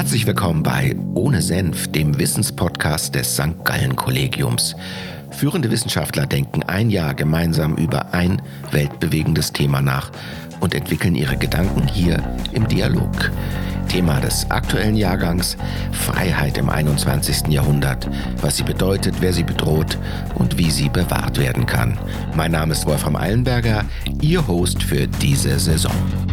Herzlich willkommen bei Ohne Senf, dem Wissenspodcast des St. Gallen Kollegiums. Führende Wissenschaftler denken ein Jahr gemeinsam über ein weltbewegendes Thema nach und entwickeln ihre Gedanken hier im Dialog. Thema des aktuellen Jahrgangs: Freiheit im 21. Jahrhundert, was sie bedeutet, wer sie bedroht und wie sie bewahrt werden kann. Mein Name ist Wolfram Eilenberger, Ihr Host für diese Saison.